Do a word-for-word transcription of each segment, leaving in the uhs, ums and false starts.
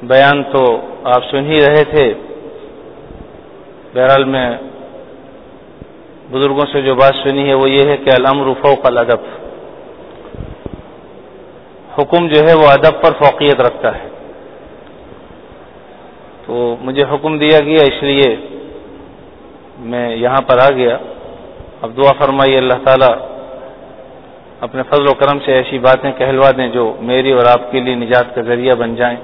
بیان تو آپ سن ہی رہے تھے. بہرحال میں بزرگوں سے جو بات سنی ہے وہ یہ ہے کہ الامر فوق الادب، حکم جو ہے وہ ادب پر فوقیت رکھتا ہے. تو مجھے حکم دیا گیا اس لیے میں یہاں پر آ گیا. اب دعا فرمائیے اللہ تعالیٰ اپنے فضل و کرم سے ایسی باتیں کہلوا دیں جو میری اور آپ کے لیے نجات کا ذریعہ بن جائیں.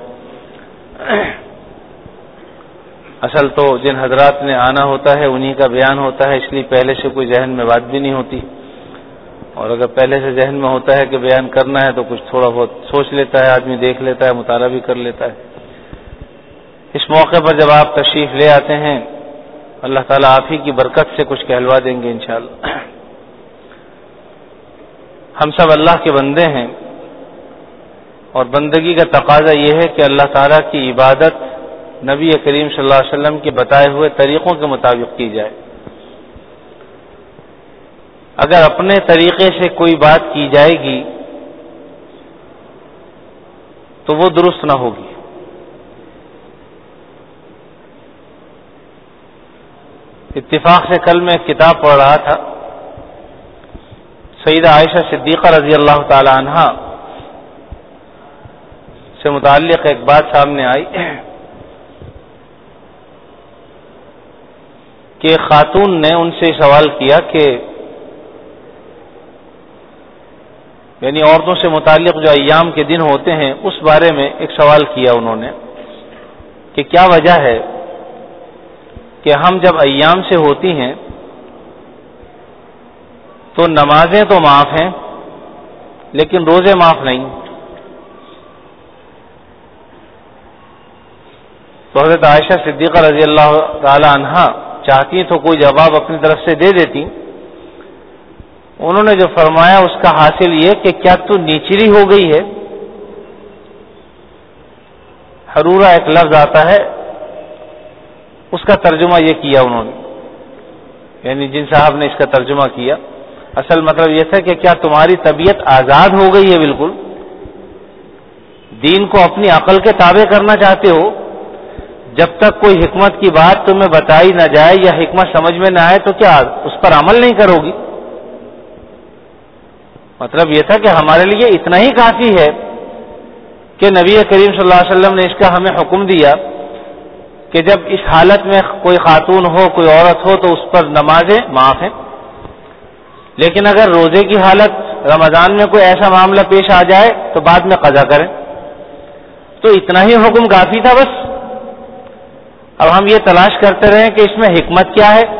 اصل تو جن حضرات نے آنا ہوتا ہے انہی کا بیان ہوتا ہے، اس لیے پہلے سے کوئی ذہن میں بات بھی نہیں ہوتی، اور اگر پہلے سے ذہن میں ہوتا ہے کہ بیان کرنا ہے تو کچھ تھوڑا بہت سوچ لیتا ہے آدمی، دیکھ لیتا ہے، مطالعہ بھی کر لیتا ہے. اس موقع پر جب آپ تشریف لے آتے ہیں اللہ تعالیٰ آپ ہی کی برکت سے کچھ کہلوا دیں گے انشاءاللہ. ہم سب اللہ کے بندے ہیں، اور بندگی کا تقاضا یہ ہے کہ اللہ تعالیٰ کی عبادت نبی کریم صلی اللہ علیہ وسلم کے بتائے ہوئے طریقوں کے مطابق کی جائے. اگر اپنے طریقے سے کوئی بات کی جائے گی تو وہ درست نہ ہوگی. اتفاق سے کل میں ایک کتاب پڑھ رہا تھا، سیدہ عائشہ صدیقہ رضی اللہ تعالی عنہا سے متعلق ایک بات سامنے آئی کہ خاتون نے ان سے سوال کیا کہ یعنی عورتوں سے متعلق جو ایام کے دن ہوتے ہیں اس بارے میں ایک سوال کیا انہوں نے کہ کیا وجہ ہے کہ ہم جب ایام سے ہوتی ہیں تو نمازیں تو معاف ہیں لیکن روزے معاف نہیں. تو حضرت عائشہ صدیقہ رضی اللہ تعالی عنہا چاہتی تو کوئی جواب اپنی طرف سے دے دیتی. انہوں نے جو فرمایا اس کا حاصل یہ کہ کیا تو نیچری ہو گئی ہے. حرورہ ایک لفظ آتا ہے، اس کا ترجمہ یہ کیا انہوں نے، یعنی جن صاحب نے اس کا ترجمہ کیا اصل مطلب یہ تھا کہ کیا تمہاری طبیعت آزاد ہو گئی ہے، بالکل دین کو اپنی عقل کے تابع کرنا چاہتے ہو، جب تک کوئی حکمت کی بات تمہیں بتائی نہ جائے یا حکمت سمجھ میں نہ آئے تو کیا اس پر عمل نہیں کرو گی. مطلب یہ تھا کہ ہمارے لیے اتنا ہی کافی ہے کہ نبی کریم صلی اللہ علیہ وسلم نے اس کا ہمیں حکم دیا کہ جب اس حالت میں کوئی خاتون ہو، کوئی عورت ہو تو اس پر نمازیں معاف ہیں، لیکن اگر روزے کی حالت رمضان میں کوئی ایسا معاملہ پیش آ جائے تو بعد میں قضا کریں. تو اتنا ہی حکم کافی تھا بس. اب ہم یہ تلاش کرتے رہے کہ اس میں حکمت کیا ہے،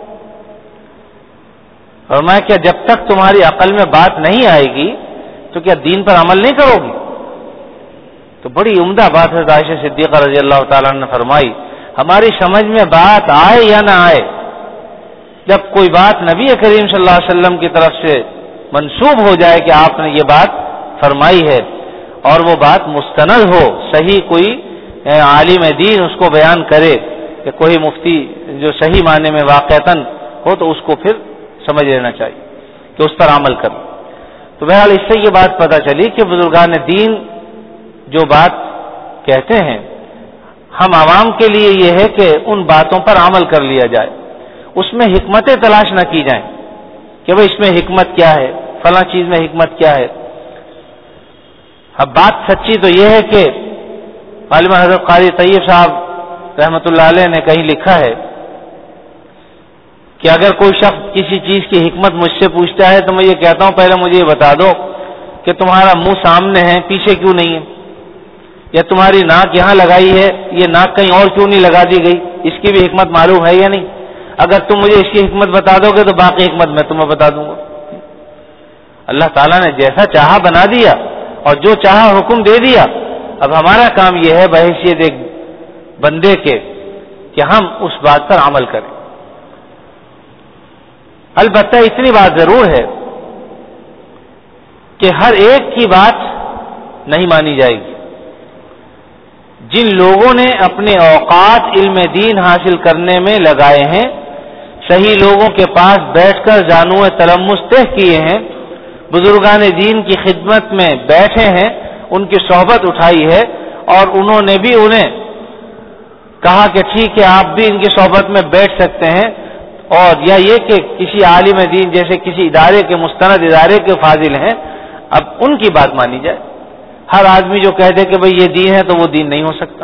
اور میں کیا جب تک تمہاری عقل میں بات نہیں آئے گی تو کیا دین پر عمل نہیں کرو گی. تو بڑی عمدہ بات ہے عائشہ صدیقہ رضی اللہ تعالیٰ نے فرمائی، ہماری سمجھ میں بات آئے یا نہ آئے، جب کوئی بات نبی کریم صلی اللہ علیہ وسلم کی طرف سے منسوب ہو جائے کہ آپ نے یہ بات فرمائی ہے اور وہ بات مستند ہو، صحیح کوئی عالم دین اس کو بیان کرے کہ کوئی مفتی جو صحیح معنی میں واقعتاً ہو تو اس کو پھر سمجھ لینا چاہیے کہ اس پر عمل کریں. تو بہرحال اس سے یہ بات پتہ چلی کہ بزرگان دین جو بات کہتے ہیں ہم عوام کے لیے یہ ہے کہ ان باتوں پر عمل کر لیا جائے، اس میں حکمتیں تلاش نہ کی جائیں کہ بھئی اس میں حکمت کیا ہے، فلاں چیز میں حکمت کیا ہے. اب بات سچی تو یہ ہے کہ عالم حضرت قاری طیب صاحب رحمۃ اللہ علیہ نے کہیں لکھا ہے کہ اگر کوئی شخص کسی چیز کی حکمت مجھ سے پوچھتا ہے تو میں یہ کہتا ہوں پہلے مجھے یہ بتا دو کہ تمہارا منہ سامنے ہے پیچھے کیوں نہیں ہے، یا تمہاری ناک یہاں لگائی ہے یہ ناک کہیں اور کیوں نہیں لگا دی گئی، اس کی بھی حکمت معلوم ہے یا نہیں. اگر تم مجھے اس کی حکمت بتا دو گے تو باقی حکمت میں تمہیں بتا دوں گا. اللہ تعالیٰ نے جیسا چاہا بنا دیا اور جو چاہا حکم دے دیا. اب ہمارا کام یہ ہے بحیثیت ایک بندے کے کہ ہم اس بات پر عمل کریں. البتہ اتنی بات ضرور ہے کہ ہر ایک کی بات نہیں مانی جائے گی. جن لوگوں نے اپنے اوقات علم دین حاصل کرنے میں لگائے ہیں، صحیح لوگوں کے پاس بیٹھ کر جانو تلمس طے کیے ہیں، بزرگان دین کی خدمت میں بیٹھے ہیں، ان کی صحبت اٹھائی ہے اور انہوں نے بھی انہیں کہا کہ ٹھیک ہے آپ بھی ان کی صحبت میں بیٹھ سکتے ہیں، اور یا یہ کہ کسی عالم دین جیسے کسی ادارے کے مستند ادارے کے فاضل ہیں، اب ان کی بات مانی جائے. ہر آدمی جو کہہ دے کہ بھئی یہ دین ہے تو وہ دین نہیں ہو سکتا.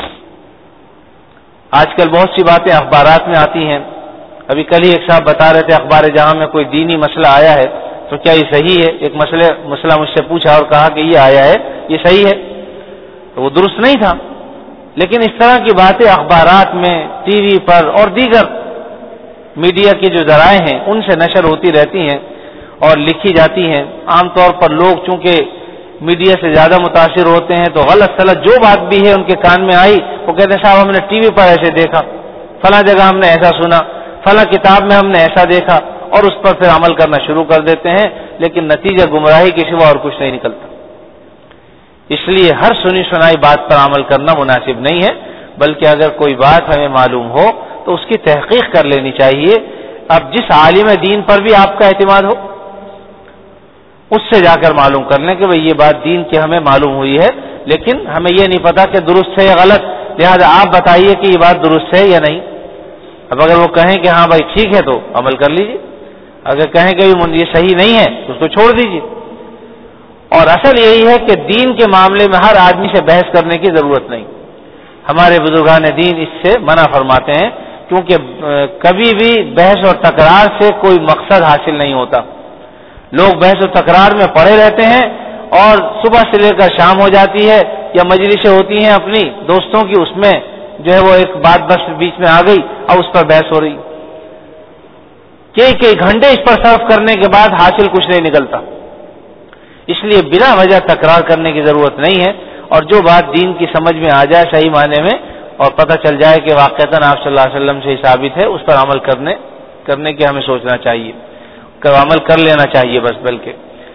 آج کل بہت سی باتیں اخبارات میں آتی ہیں. ابھی کل ہی ایک صاحب بتا رہے تھے اخبار جہاں میں کوئی دینی مسئلہ آیا ہے تو کیا یہ صحیح ہے؟ ایک مسئلہ مسئلہ مجھ سے پوچھا اور کہا کہ یہ آیا ہے یہ صحیح ہے، تو وہ درست نہیں تھا. لیکن اس طرح کی باتیں اخبارات میں، ٹی وی پر اور دیگر میڈیا کے جو ذرائع ہیں ان سے نشر ہوتی رہتی ہیں اور لکھی جاتی ہیں. عام طور پر لوگ چونکہ میڈیا سے زیادہ متاثر ہوتے ہیں تو غلط سلط جو بات بھی ہے ان کے کان میں آئی وہ کہتے ہیں صاحب ہم نے ٹی وی پر ایسے دیکھا، فلاں جگہ ہم نے ایسا سنا، فلاں کتاب میں ہم نے ایسا دیکھا، اور اس پر پھر عمل کرنا شروع کر دیتے ہیں، لیکن نتیجہ گمراہی کے سوا اور کچھ نہیں نکلتا. اس لیے ہر سنی سنائی بات پر عمل کرنا مناسب نہیں ہے، بلکہ اگر کوئی بات ہمیں معلوم ہو تو اس کی تحقیق کر لینی چاہیے. اب جس عالم دین پر بھی آپ کا اعتماد ہو اس سے جا کر معلوم کر لیں کہ بھئی یہ بات دین کی ہمیں معلوم ہوئی ہے، لیکن ہمیں یہ نہیں پتا کہ درست ہے یا غلط، لہذا آپ بتائیے کہ یہ بات درست ہے یا نہیں. اب اگر وہ کہیں کہ ہاں بھائی ٹھیک ہے تو عمل کر لیجیے، اگر کہیں کہ یہ صحیح نہیں ہے تو اس کو چھوڑ دیجیے. اور اصل یہی ہے کہ دین کے معاملے میں ہر آدمی سے بحث کرنے کی ضرورت نہیں. ہمارے بزرگان دین اس سے منع فرماتے ہیں، کیونکہ کبھی بھی بحث اور تکرار سے کوئی مقصد حاصل نہیں ہوتا. لوگ بحث و تکرار میں پڑے رہتے ہیں اور صبح سے لے کر شام ہو جاتی ہے یا مجلسیں ہوتی ہیں اپنی دوستوں کی، اس میں جو ہے وہ ایک بات بس بیچ میں آ گئی اور اس پر بحث ہو رہی. کئی کئی گھنٹے اس پر صرف کرنے کے بعد حاصل کچھ نہیں نکلتا. اس لیے بلا وجہ تکرار کرنے کی ضرورت نہیں ہے، اور جو بات دین کی سمجھ میں آ جائے صحیح معنی میں اور پتہ چل جائے کہ واقعتاً آپ صلی اللہ علیہ وسلم سے ثابت ہے، اس پر عمل کرنے کرنے کی ہمیں سوچنا چاہیے، عمل کر لینا چاہیے بس. بلکہ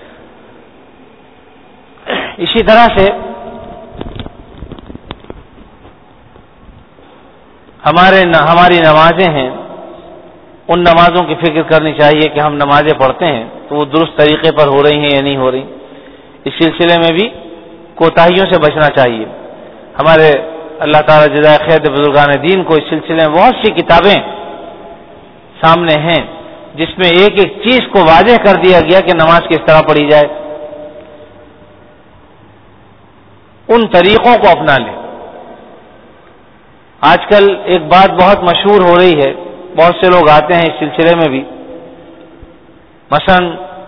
اسی طرح سے ہمارے ہماری نمازیں ہیں، ان نمازوں کی فکر کرنی چاہیے کہ ہم نمازیں پڑھتے ہیں تو وہ درست طریقے پر ہو رہی ہیں یا نہیں ہو رہی. اس سلسلے میں بھی کوتاہیوں سے بچنا چاہیے. ہمارے اللہ تعالیٰ جزائے خیر بزرگان دین کو اس سلسلے میں بہت سی کتابیں سامنے ہیں جس میں ایک ایک چیز کو واضح کر دیا گیا کہ نماز کس طرح پڑھی جائے. ان طریقوں کو اپنا لیں. آج کل ایک بات بہت مشہور ہو رہی ہے، بہت سے لوگ آتے ہیں اس سلسلے میں بھی. مثلا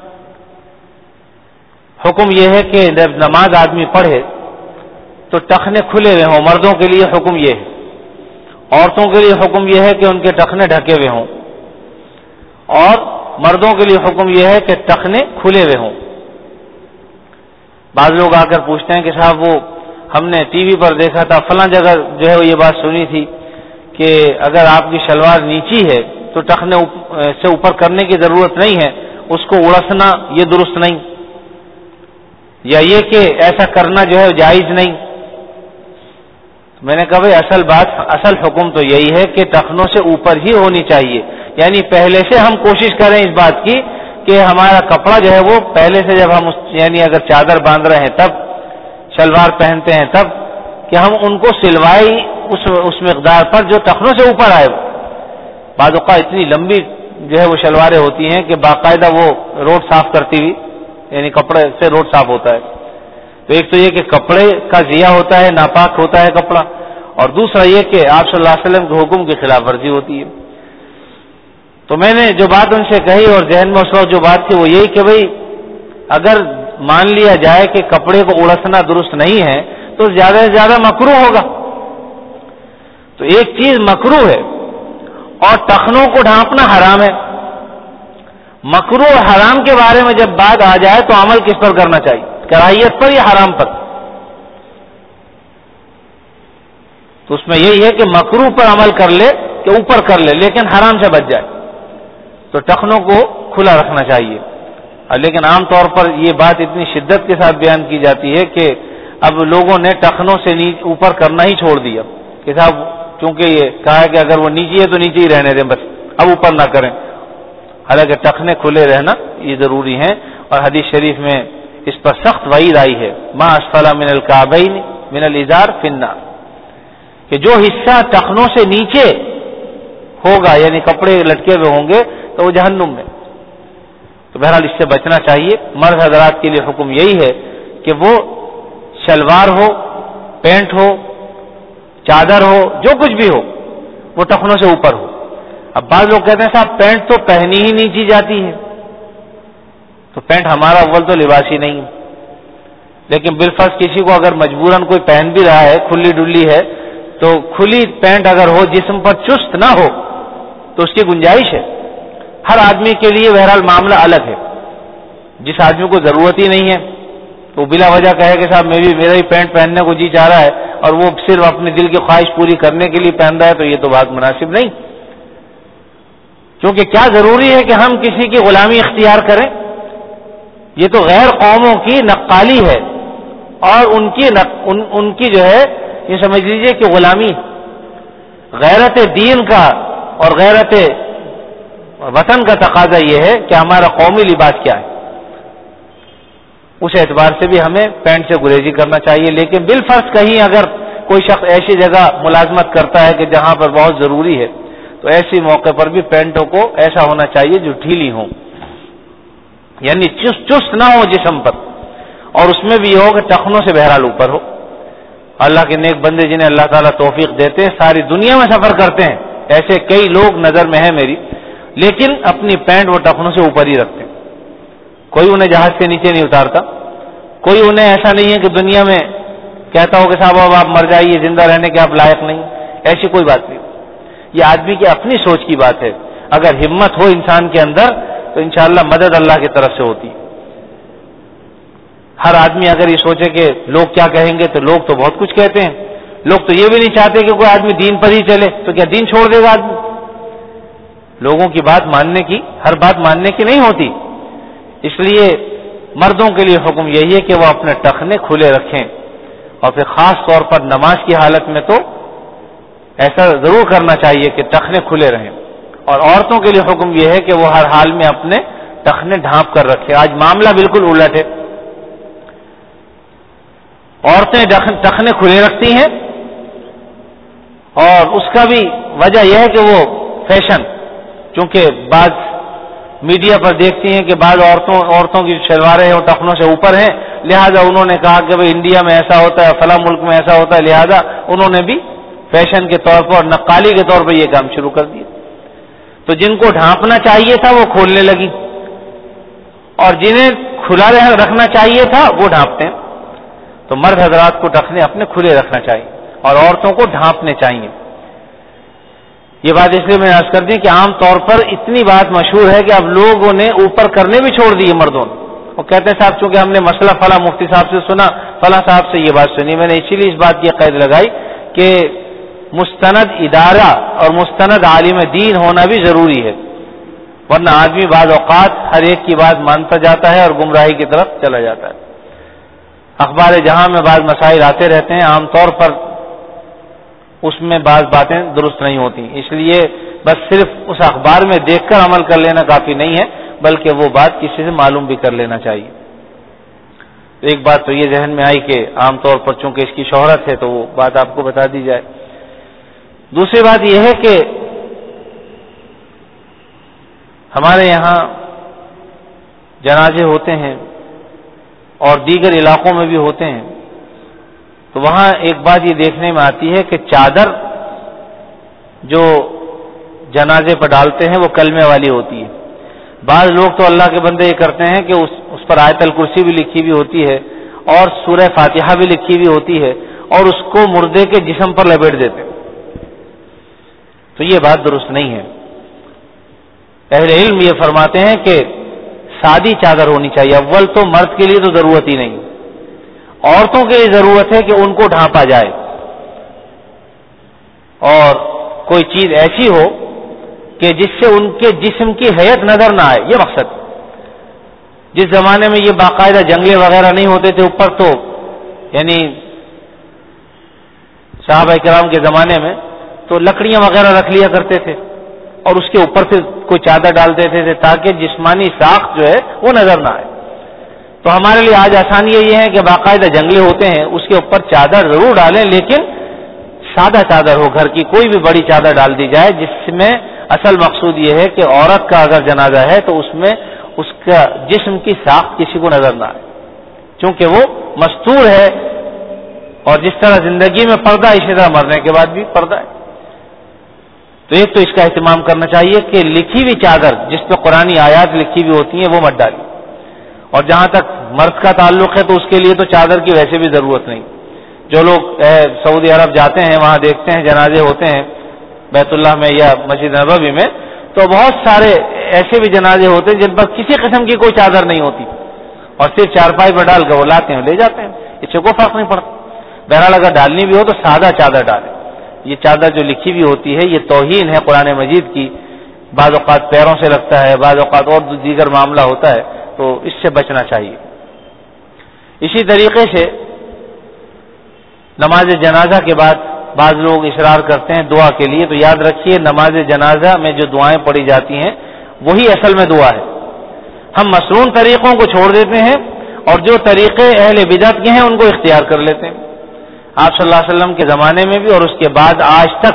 حکم یہ ہے کہ جب نماز آدمی پڑھے تو ٹخنے کھلے ہوئے ہوں. مردوں کے لیے حکم یہ ہے، عورتوں کے لیے حکم یہ ہے کہ ان کے ٹخنے ڈھکے ہوئے ہوں، اور مردوں کے لیے حکم یہ ہے کہ ٹخنے کھلے ہوئے ہوں. بعض لوگ آ کر پوچھتے ہیں کہ صاحب وہ ہم نے ٹی وی پر دیکھا تھا فلاں جگہ جو ہے وہ یہ بات سنی تھی کہ اگر آپ کی شلوار نیچی ہے تو ٹخنے سے اوپر کرنے کی ضرورت نہیں ہے، اس کو اڑسنا یہ درست نہیں، یا یہ کہ ایسا کرنا جو ہے جائز نہیں. میں نے کہا بھائی اصل بات اصل حکم تو یہی ہے کہ ٹخنوں سے اوپر ہی ہونی چاہیے. یعنی پہلے سے ہم کوشش کریں اس بات کی کہ ہمارا کپڑا جو ہے وہ پہلے سے جب ہم یعنی اگر چادر باندھ رہے ہیں تب، شلوار پہنتے ہیں تب، کہ ہم ان کو سلوائی اس اس مقدار پر جو ٹخنوں سے اوپر آئے. بعض اوقات اتنی لمبی جو ہے وہ شلواریں ہوتی ہیں کہ باقاعدہ وہ روڈ صاف کرتی ہوئی، یعنی کپڑے سے روڈ صاف ہوتا ہے. تو ایک تو یہ کہ کپڑے کا ضیاء ہوتا ہے، ناپاک ہوتا ہے کپڑا، اور دوسرا یہ کہ آپ صلی اللہ علیہ وسلم کے حکم کی خلاف ورزی ہوتی ہے. تو میں نے جو بات ان سے کہی اور ذہن میں اس وقت جو بات تھی وہ یہی کہ بھئی اگر مان لیا جائے کہ کپڑے کو اڑسنا درست نہیں ہے تو زیادہ سے زیادہ مکروہ ہوگا. تو ایک چیز مکروہ ہے اور ٹخنوں کو ڈھانپنا حرام ہے. مکروہ اور حرام کے بارے میں جب بات آ جائے تو عمل کس پر کرنا چاہیے؟ کراہیت پر یا حرام پر؟ تو اس میں یہی ہے کہ مکروہ پر عمل کر لے کہ اوپر کر لے لیکن حرام سے بچ جائے. تو ٹخنوں کو کھلا رکھنا چاہیے. لیکن عام طور پر یہ بات اتنی شدت کے ساتھ بیان کی جاتی ہے کہ اب لوگوں نے ٹخنوں سے اوپر کرنا ہی چھوڑ دیا کہ صاحب چونکہ یہ کہا ہے کہ اگر وہ نیچے ہے تو نیچے ہی رہنے دیں بس، اب اوپر نہ کریں. حالانکہ ٹخنے کھلے رہنا یہ ضروری ہیں، اور حدیث شریف میں اس پر سخت وعید آئی ہے، ما اسفل من الکعبین من الازار فی النار، کہ جو حصہ ٹخنوں سے نیچے ہوگا یعنی کپڑے لٹکے ہوئے ہوں گے تو وہ جہنم میں. تو بہرحال اس سے بچنا چاہیے. مرد حضرات کے لیے حکم یہی ہے کہ وہ شلوار ہو، پینٹ ہو، چادر ہو، جو کچھ بھی ہو وہ ٹخنوں سے اوپر ہو. اب بعض لوگ کہتے ہیں صاحب پینٹ تو پہنی ہی نیچی جاتی ہے، تو پینٹ ہمارا اول تو لباس ہی نہیں ہے، لیکن بالفرض کسی کو اگر مجبوراً کوئی پہن بھی رہا ہے، کھلی ڈلی ہے، تو کھلی پینٹ اگر ہو، جسم پر چست نہ ہو تو اس کی گنجائش ہے. ہر آدمی کے لیے بہرحال معاملہ الگ ہے. جس آدمی کو ضرورت ہی نہیں ہے تو بلا وجہ کہے کہ صاحب میں بھی میرا ہی پینٹ پہننے کو جی چاہ رہا ہے اور وہ صرف اپنے دل کی خواہش پوری کرنے کے لیے پہن رہا ہے، تو یہ تو بات مناسب نہیں. کیونکہ کیا ضروری ہے کہ ہم کسی کی غلامی اختیار کریں؟ یہ تو غیر قوموں کی نقالی ہے اور ان کی نق... ان... ان کی جو ہے یہ سمجھ لیجئے کہ غلامی. غیرت دین کا اور غیرت وطن کا تقاضا یہ ہے کہ ہمارا قومی لباس کیا ہے. اس اعتبار سے بھی ہمیں پینٹ سے گریزی کرنا چاہیے. لیکن بالفرض کہیں اگر کوئی شخص ایسی جگہ ملازمت کرتا ہے کہ جہاں پر بہت ضروری ہے تو ایسی موقع پر بھی پینٹوں کو ایسا ہونا چاہیے جو ڈھیلی ہوں، یعنی چست چست نہ ہو جسم پر، اور اس میں بھی یہ ہو کہ ٹخنوں سے بہرحال اوپر ہو. اللہ کے نیک بندے جنہیں اللہ تعالیٰ توفیق دیتے ہیں ساری دنیا میں سفر کرتے ہیں، ایسے کئی لوگ نظر میں ہیں میری، لیکن اپنی پینٹ وہ ٹخنوں سے اوپر ہی رکھتے ہیں. کوئی انہیں جہاز سے نیچے نہیں اتارتا، کوئی انہیں ایسا نہیں ہے کہ دنیا میں کہتا ہو کہ صاحب اب آپ مر جائیے، زندہ رہنے کے آپ لائق نہیں، ایسی کوئی بات نہیں. یہ آدمی کی اپنی سوچ کی بات ہے. اگر ہمت ہو انسان کے اندر تو انشاءاللہ مدد اللہ کی طرف سے ہوتی. ہر آدمی اگر یہ سوچے کہ لوگ کیا کہیں گے، تو لوگ تو بہت کچھ کہتے ہیں. لوگ تو یہ بھی نہیں چاہتے کہ کوئی آدمی دین پر ہی چلے، تو کیا دین چھوڑ دے گا آدمی؟ لوگوں کی بات ماننے کی، ہر بات ماننے کی نہیں ہوتی. اس لیے مردوں کے لیے حکم یہی ہے کہ وہ اپنے ٹخنے کھلے رکھیں، اور پھر خاص طور پر نماز کی حالت میں تو ایسا ضرور کرنا چاہیے کہ ٹخنے کھلے رہیں. اور عورتوں کے لیے حکم یہ ہے کہ وہ ہر حال میں اپنے ٹخنے ڈھانپ کر رکھیں. آج معاملہ بالکل الٹ ہے. عورتیں ٹخنے کھلے رکھتی ہیں، اور اس کا بھی وجہ یہ ہے کہ وہ فیشن، چونکہ بعض میڈیا پر دیکھتی ہیں کہ بعض عورتوں عورتوں کی شلواریں ہیں وہ ٹخنوں سے اوپر ہیں، لہذا انہوں نے کہا کہ بھئی انڈیا میں ایسا ہوتا ہے، فلاں ملک میں ایسا ہوتا ہے، لہذا انہوں نے بھی فیشن کے طور پر اور نقالی کے طور پر یہ کام شروع کر دیا. تو جن کو ڈھانپنا چاہیے تھا وہ کھولنے لگی، اور جنہیں کھلا رکھنا چاہیے تھا وہ ڈھانپتے ہیں. تو مرد حضرات کو ٹخنے اپنے کھلے رکھنا چاہیے اور عورتوں کو ڈھانپنے چاہیے. یہ بات اس لیے میں عرض کر دی کہ عام طور پر اتنی بات مشہور ہے کہ اب لوگوں نے اوپر کرنے بھی چھوڑ دیے مردوں نے. وہ کہتے ہیں صاحب چونکہ ہم نے مسئلہ فلاں مفتی صاحب سے سنا، فلاں صاحب سے یہ بات سنی، میں نے اسی لیے اس بات کی قید لگائی کہ مستند ادارہ اور مستند عالم دین ہونا بھی ضروری ہے، ورنہ آدمی بعض اوقات ہر ایک کی بات مانتا جاتا ہے اور گمراہی کی طرف چلا جاتا ہے. اخبار جہاں میں بعض مسائل آتے رہتے ہیں، عام طور پر اس میں بعض باتیں درست نہیں ہوتی، اس لیے بس صرف اس اخبار میں دیکھ کر عمل کر لینا کافی نہیں ہے، بلکہ وہ بات کسی سے معلوم بھی کر لینا چاہیے. ایک بات تو یہ ذہن میں آئی کہ عام طور پر چونکہ اس کی شہرت ہے تو وہ بات آپ کو بتا دی جائے. دوسری بات یہ ہے کہ ہمارے یہاں جنازے ہوتے ہیں اور دیگر علاقوں میں بھی ہوتے ہیں، تو وہاں ایک بات یہ دیکھنے میں آتی ہے کہ چادر جو جنازے پر ڈالتے ہیں وہ کلمے والی ہوتی ہے. بعض لوگ تو اللہ کے بندے یہ کرتے ہیں کہ اس اس پر آیت الکرسی بھی لکھی ہوئی ہوتی ہے اور سورہ فاتحہ بھی لکھی ہوئی ہوتی ہے اور اس کو مردے کے جسم پر لپیٹ دیتے ہیں. تو یہ بات درست نہیں ہے. اہل علم یہ فرماتے ہیں کہ سادی چادر ہونی چاہیے. اول تو مرد کے لیے تو ضرورت ہی نہیں، عورتوں کے لیے ضرورت ہے کہ ان کو ڈھانپا جائے اور کوئی چیز ایسی ہو کہ جس سے ان کے جسم کی حیت نظر نہ آئے. یہ مقصد. جس زمانے میں یہ باقاعدہ جنگلے وغیرہ نہیں ہوتے تھے اوپر، تو یعنی صحابہ کرام کے زمانے میں تو لکڑیاں وغیرہ رکھ لیا کرتے تھے اور اس کے اوپر پھر کوئی چادر ڈال دیتے تھے تاکہ جسمانی ساخت جو ہے وہ نظر نہ آئے. تو ہمارے لیے آج آسانی یہ ہے کہ باقاعدہ جنگلے ہوتے ہیں، اس کے اوپر چادر ضرور ڈالیں، لیکن سادہ چادر ہو، گھر کی کوئی بھی بڑی چادر ڈال دی جائے، جس میں اصل مقصود یہ ہے کہ عورت کا اگر جنازہ ہے تو اس میں اس کا جسم کی ساخت کسی کو نظر نہ آئے، چونکہ وہ مستور ہے، اور جس طرح زندگی میں پردہ اسی طرح مرنے کے بعد بھی پردہ ہے۔ تو ایک تو اس کا اہتمام کرنا چاہیے کہ لکھی ہوئی چادر جس پہ قرآنی آیات لکھی ہوئی ہوتی ہیں وہ مت ڈالی، اور جہاں تک مرد کا تعلق ہے تو اس کے لیے تو چادر کی ویسے بھی ضرورت نہیں۔ جو لوگ سعودی عرب جاتے ہیں وہاں دیکھتے ہیں جنازے ہوتے ہیں بیت اللہ میں یا مسجد نبوی میں، تو بہت سارے ایسے بھی جنازے ہوتے ہیں جن پر کسی قسم کی کوئی چادر نہیں ہوتی، اور صرف چارپائی پر ڈال کر وہ لاتے ہیں لے جاتے ہیں، اس سے کوئی فرق نہیں پڑتا۔ بہرحال اگر ڈالنی بھی ہو تو سادہ چادر ڈالیں۔ یہ چادر جو لکھی ہوئی ہوتی ہے یہ توہین ہے قرآن مجید کی، بعض اوقات پیروں سے لگتا ہے، بعض اوقات اور دیگر معاملہ ہوتا ہے، تو اس سے بچنا چاہیے۔ اسی طریقے سے نماز جنازہ کے بعد بعض لوگ اصرار کرتے ہیں دعا کے لیے، تو یاد رکھیے نماز جنازہ میں جو دعائیں پڑھی جاتی ہیں وہی اصل میں دعا ہے۔ ہم مسنون طریقوں کو چھوڑ دیتے ہیں اور جو طریقے اہل بدعت کے ہیں ان کو اختیار کر لیتے ہیں۔ آپ صلی اللہ علیہ وسلم کے زمانے میں بھی اور اس کے بعد آج تک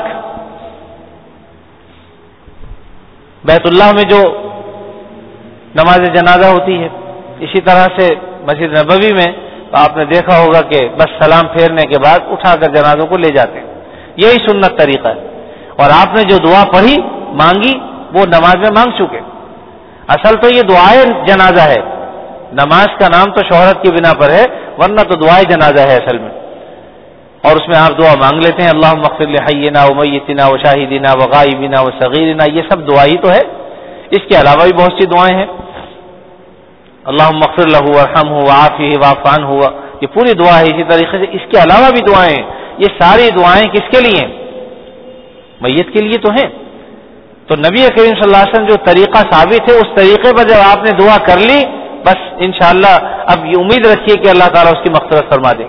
بیت اللہ میں جو نماز جنازہ ہوتی ہے، اسی طرح سے مسجد نبوی میں آپ نے دیکھا ہوگا کہ بس سلام پھیرنے کے بعد اٹھا کر جنازوں کو لے جاتے ہیں، یہی سنت طریقہ ہے۔ اور آپ نے جو دعا پڑھی مانگی وہ نماز میں مانگ چکے۔ اصل تو یہ دعائے جنازہ ہے، نماز کا نام تو شہرت کی بنا پر ہے، ورنہ تو دعائے جنازہ ہے اصل میں، اور اس میں آپ دعا مانگ لیتے ہیں اللہم اغفر لحینا ومیتنا وشاہدنا وغائبنا وصغیرنا، یہ سب دعا ہی تو ہے۔ اس کے علاوہ بھی بہت سی دعائیں ہیں، اللہم اغفر لہ وارحمہ وعافہ واعف عنہ، یہ پوری دعا ہے۔ اسی طریقے سے اس کے علاوہ بھی دعائیں ہیں، یہ ساری دعائیں کس کے لیے ہیں؟ میت کے لیے تو ہیں۔ تو نبی کریم صلی اللہ علیہ وسلم جو طریقہ ثابت ہے اس طریقے پر جب آپ نے دعا کر لی بس انشاءاللہ اب یہ امید رکھیے کہ اللہ تعالیٰ اس کی مغفرت فرما دے۔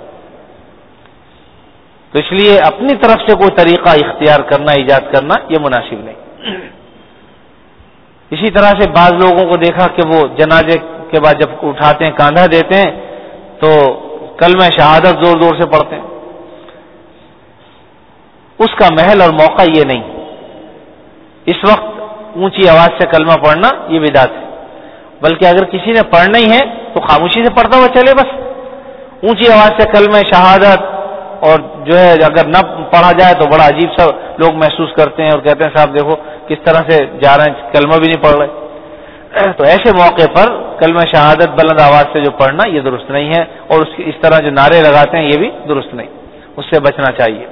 تو اس لیے اپنی طرف سے کوئی طریقہ اختیار کرنا ایجاد کرنا یہ مناسب نہیں۔ اسی طرح سے بعض لوگوں کو دیکھا کہ وہ جنازے کے بعد جب اٹھاتے ہیں کاندھا دیتے ہیں تو کلمہ شہادت زور زور سے پڑھتے ہیں، اس کا محل اور موقع یہ نہیں۔ اس وقت اونچی آواز سے کلمہ پڑھنا یہ بدعت ہے، بلکہ اگر کسی نے پڑھنا ہی ہے تو خاموشی سے پڑھتا ہوا چلے بس۔ اونچی آواز سے کلمہ شہادت اور جو ہے اگر نہ پڑھا جائے تو بڑا عجیب سا لوگ محسوس کرتے ہیں اور کہتے ہیں صاحب دیکھو کس طرح سے جا رہے ہیں، کلمہ بھی نہیں پڑھ رہے۔ تو ایسے موقع پر کلمہ شہادت بلند آواز سے جو پڑھنا یہ درست نہیں ہے، اور اس طرح جو نعرے لگاتے ہیں یہ بھی درست نہیں، اس سے بچنا چاہیے۔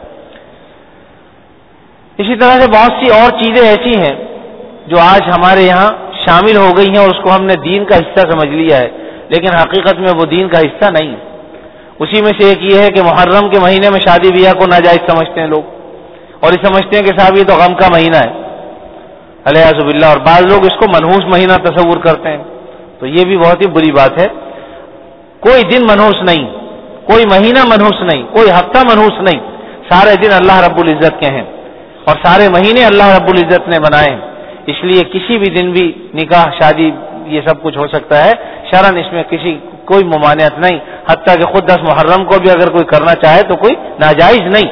اسی طرح سے بہت سی اور چیزیں ایسی ہیں جو آج ہمارے یہاں شامل ہو گئی ہیں اور اس کو ہم نے دین کا حصہ سمجھ لیا ہے، لیکن حقیقت میں وہ دین کا حصہ نہیں ہے۔ اسی میں سے ایک یہ ہے کہ محرم کے مہینے میں شادی بیاہ کو ناجائز سمجھتے ہیں لوگ، اور یہ سمجھتے ہیں کہ صاحب یہ تو غم کا مہینہ ہے الیاذ باللہ، اور بعض لوگ اس کو منحوس مہینہ تصور کرتے ہیں، تو یہ بھی بہت ہی بری بات ہے۔ کوئی دن منحوس نہیں، کوئی مہینہ منحوس نہیں، کوئی ہفتہ منحوس نہیں، سارے دن اللہ رب العزت کے ہیں اور سارے مہینے اللہ رب العزت نے بنائے ہیں، اس لیے کسی بھی دن بھی نکاح شادی یہ سب کچھ ہو سکتا ہے، شرعاً اس میں کسی کوئی ممانعت نہیں، حتیٰ کہ خود دس محرم کو بھی اگر کوئی کرنا چاہے تو کوئی ناجائز نہیں۔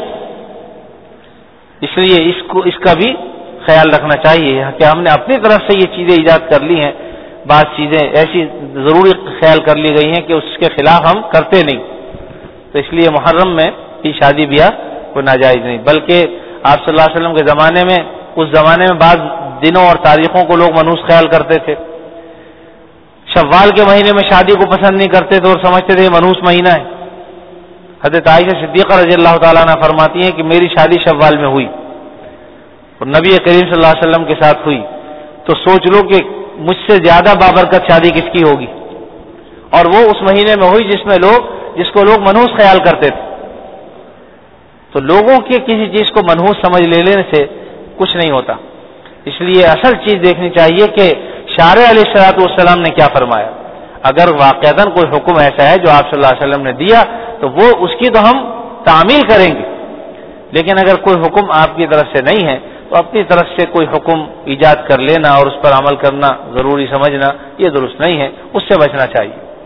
اس لیے اس کو اس کا بھی خیال رکھنا چاہیے کہ ہم نے اپنی طرف سے یہ چیزیں ایجاد کر لی ہیں، بعض چیزیں ایسی ضروری خیال کر لی گئی ہیں کہ اس کے خلاف ہم کرتے نہیں، تو اس لیے محرم میں بھی شادی بیاہ کوئی ناجائز نہیں۔ بلکہ آپ صلی اللہ علیہ وسلم کے زمانے میں اس زمانے میں بعض دنوں اور تاریخوں کو لوگ منحوس خیال کرتے تھے، شوال کے مہینے میں شادی کو پسند نہیں کرتے تھے اور سمجھتے تھے یہ منحوس مہینہ ہے۔ حضرت عائشہ صدیقہ رضی اللہ تعالیٰ عنہ فرماتی ہیں کہ میری شادی شوال میں ہوئی اور نبی کریم صلی اللہ علیہ وسلم کے ساتھ ہوئی، تو سوچ لو کہ مجھ سے زیادہ بابرکت شادی کس کی ہوگی، اور وہ اس مہینے میں ہوئی جس میں لوگ جس کو لوگ منحوس خیال کرتے تھے۔ تو لوگوں کے کسی چیز کو منحوس سمجھ لے لینے سے کچھ نہیں ہوتا، اس لیے اصل چیز دیکھنی چاہیے کہ شارع علیہ الصلوۃ والسلام نے کیا فرمایا۔ اگر واقعتاً کوئی حکم ایسا ہے جو آپ صلی اللہ علیہ وسلم نے دیا تو وہ اس کی تو ہم تعمیل کریں گے، لیکن اگر کوئی حکم آپ کی طرف سے نہیں ہے تو اپنی طرف سے کوئی حکم ایجاد کر لینا اور اس پر عمل کرنا ضروری سمجھنا یہ درست نہیں ہے، اس سے بچنا چاہیے۔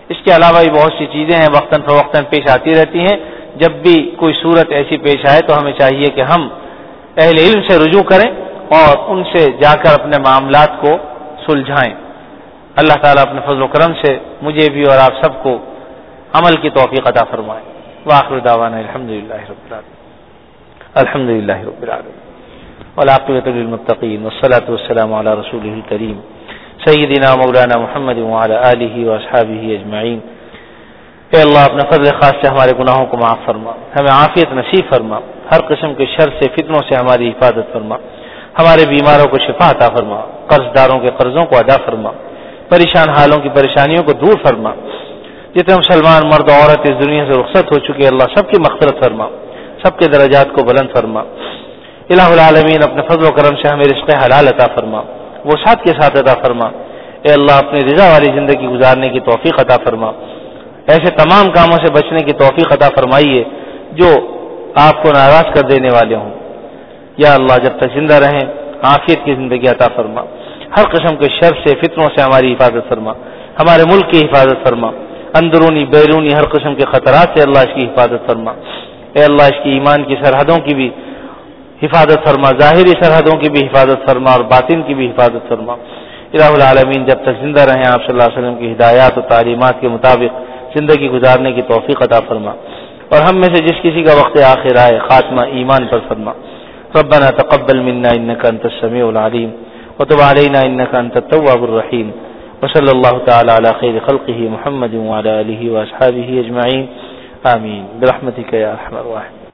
اس کے علاوہ بھی بہت سی چیزیں ہیں وقتاً فوقتاً پیش آتی رہتی ہیں. جب بھی کوئی صورت ایسی پیش آئے تو ہمیں چاہیے کہ ہم اہل علم سے رجوع کریں اور ان سے جا کر اپنے معاملات کو سلجھائیں. اللہ تعالیٰ اپنے فضل و کرم سے مجھے بھی اور آپ سب کو عمل کی توفیق عطا فرمائے. وآخر دعوانا الحمدللہ رب العالمین. الحمدللہ رب العالمین والعاقبۃ للمتقین والصلاۃ والسلام علی رسولہ الکریم سیدنا مولانا محمد وعلی آلہ واصحابہ اجمعین. اے اللہ اپنے فضل خاص سے ہمارے گناہوں کو معاف فرما, ہمیں عافیت نصیب فرما, ہر قسم کے شر سے فتنوں سے ہماری حفاظت فرما, ہمارے بیماروں کو شفا عطا فرما, قرض داروں کے قرضوں کو ادا فرما, پریشان حالوں کی پریشانیوں کو دور فرما. جتنے مسلمان مرد و عورت اس دنیا سے رخصت ہو چکے اللہ سب کی مغفرت فرما, سب کے درجات کو بلند فرما. الہ العالمین اپنے فضل و کرم سے ہمیں رزق حلال عطا فرما, وسعت کے ساتھ عطا فرما. اے اللہ اپنی رضا والی زندگی گزارنے کی توفیق عطا فرما, ایسے تمام کاموں سے بچنے کی توفیق عطا فرمائیے جو آپ کو ناراض کر دینے والے ہوں. یا اللہ جب تک زندہ رہیں عافیت کی زندگی عطا فرما, ہر قسم کے شر سے فتنوں سے ہماری حفاظت فرما, ہمارے ملک کی حفاظت فرما, اندرونی بیرونی ہر قسم کے خطرات سے اللہ اس کی حفاظت فرما. اے اللہ اس کی ایمان کی سرحدوں کی بھی حفاظت فرما, ظاہری سرحدوں کی بھی حفاظت فرما اور باطن کی بھی حفاظت فرما. الہ العالمین جب تک زندہ رہیں آپ صلی اللہ علیہ وسلم کی ہدایات و تعلیمات کے مطابق زندگی گزارنے کی توفیق عطا فرما, اور ہم میں سے جس کسی کا وقت آخر آئے خاتمہ ایمان پر فرما. ربنا تقبل منا انك انت السميع العليم وتب علينا انك انت التواب الرحيم وصلى الله تعالى على خير خلقه محمد وعلى اله واصحابه اجمعين آمين برحمتك يا ارحم الراحمين.